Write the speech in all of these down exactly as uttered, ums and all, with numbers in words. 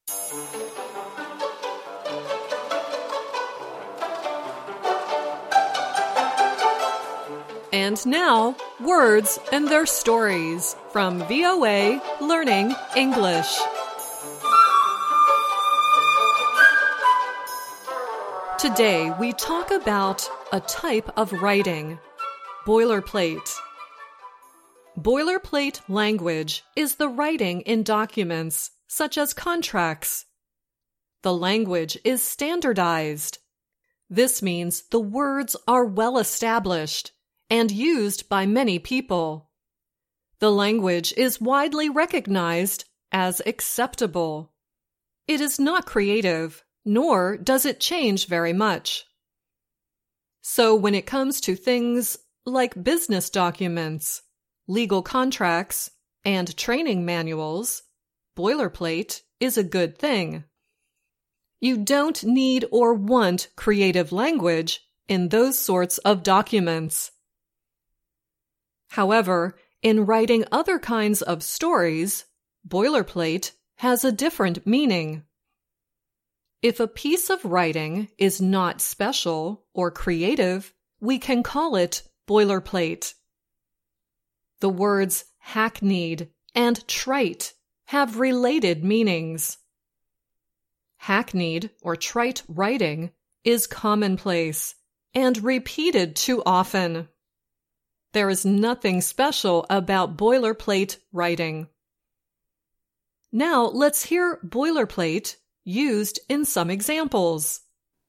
And now, words and their stories from V O A Learning English. Today, we talk about a type of writing, boilerplate. Boilerplate language is the writing in documents, such as contracts. The language is standardized. This means the words are well established and used by many people. The language is widely recognized as acceptable. It is not creative, nor does it change very much. So when it comes to things like business documents, legal contracts, and training manuals, boilerplate is a good thing. You don't need or want creative language in those sorts of documents. However, in writing other kinds of stories, boilerplate has a different meaning. If a piece of writing is not special or creative, we can call it boilerplate. The words hackneyed and trite have related meanings. Hackneyed or trite writing is commonplace and repeated too often. There is nothing special about boilerplate writing. Now let's hear boilerplate used in some examples.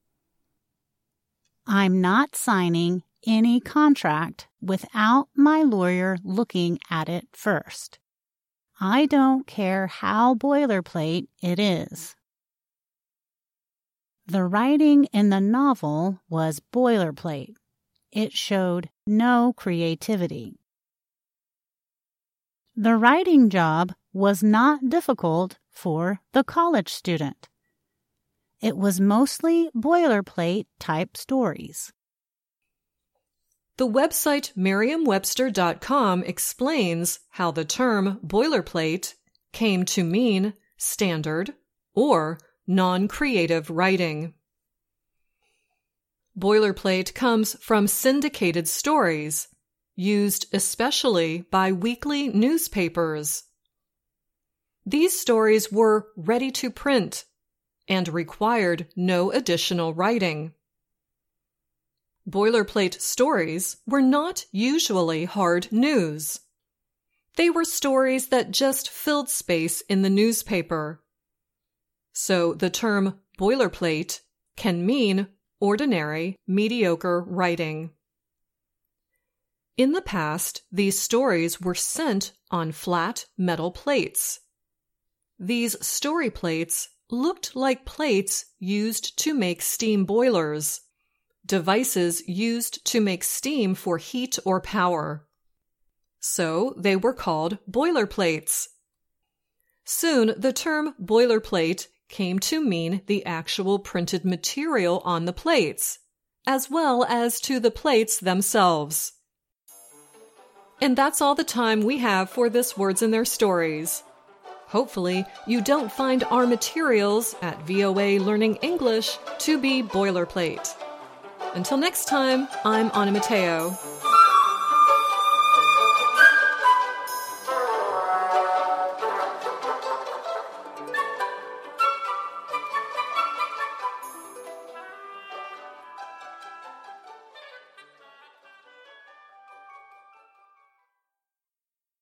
I'm not signing any contract without my lawyer looking at it first. I don't care how boilerplate it is. The writing in the novel was boilerplate. It showed no creativity. The writing job was not difficult for the college student. It was mostly boilerplate type stories. The website Merriam Webster dot com explains how the term boilerplate came to mean standard or non-creative writing. Boilerplate comes from syndicated stories, used especially by weekly newspapers. These stories were ready to print and required no additional writing. Boilerplate stories were not usually hard news. They were stories that just filled space in the newspaper. So the term boilerplate can mean ordinary, mediocre writing. In the past, these stories were sent on flat metal plates. These story plates looked like plates used to make steam boilers, devices used to make steam for heat or power. So they were called boilerplates. Soon, the term boilerplate came to mean the actual printed material on the plates, as well as to the plates themselves. And that's all the time we have for this Words and Their Stories. Hopefully, you don't find our materials at V O A Learning English to be boilerplate. Until next time, I'm Anna Mateo.